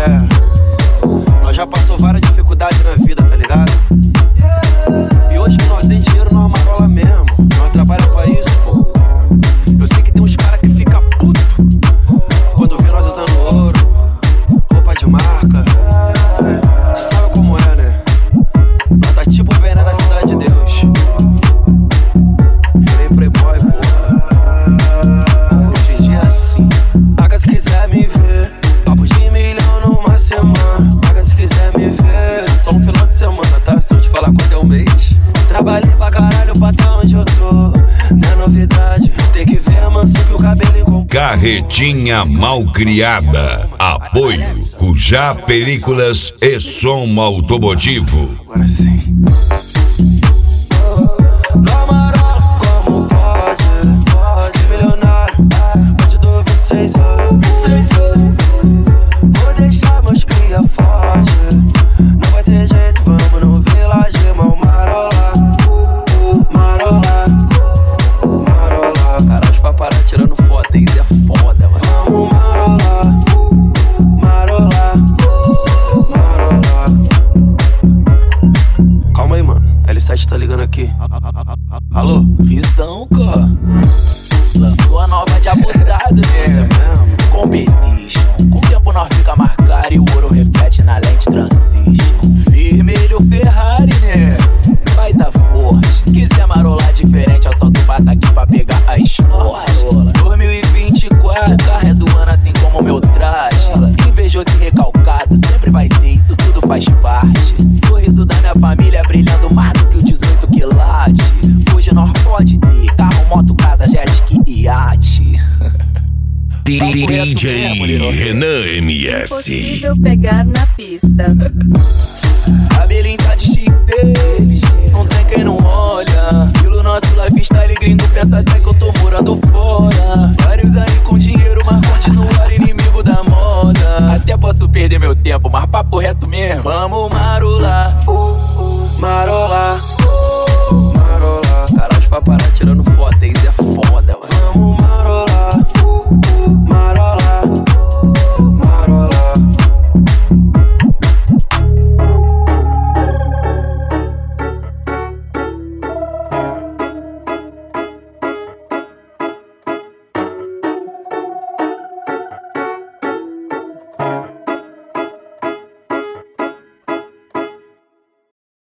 Nós já passou várias dificuldades na vida, tá ligado? E hoje que nós tem dinheiro, nós marola mesmo. Nós trabalhamos pra isso, pô. Eu sei que tem uns caras que fica puto quando vê nós usando ouro, roupa de marca. Sabe como é, né? Nós tá tipo o Bené da Cidade de Deus. Virei playboy, porra. Hoje em dia é assim. Paga se quiser me ver. Papo de milhão numa semana. Paga se quiser me ver. Isso é só um final de semana, tá? Se eu te falar quanto é o mês. Trabalhei pra caralho pra tá onde eu tô. Não é novidade. Tem que ver a mansão que o cabelo encontrou. Carretinha Malcriada. Apoio Cujá Películas e Som Automotivo. Agora sim. Não marola como pode. Fiquei milionário. Hoje dou 26 anos. Vou deixar meus cria forte. Não vai ter jeito, vamos no Village mal marola. Marola. Marola. Cara, os paparazzi tirando foto, isso é foda, mano. Vamos marola. Marola. Marola. Calma aí, mano. L7 tá ligando aqui. Alô? Visão, cara. Lançou a nova de abusado, né? É mesmo? Competition. Com o tempo nós fica mais caro e o ouro reflete na lente transition. Vermelho Ferrari, né? Vai tá forte. Quiser marolar diferente, eu só tu passa aqui pra pegar a esporte. 2024, carro é do ano assim como meu traje. Invejoso e recalcado, sempre vai ter, isso tudo faz parte. Sorriso da minha família brilhando mais do que o 18 quilates. Hoje nós pode ter carro, moto, casa, jet ski e iate. DJ Renan MS. Impossível pegar na pista. Cabelinho tá de X6, não tem quem não olha. Pelo nosso lifestyle gringo pensa até que eu tô morando fora. Vários aí com dinheiro, mas continuar inimigo da moda. Até posso perder meu tempo, mas papo reto mesmo. Vamos marolar, Marola.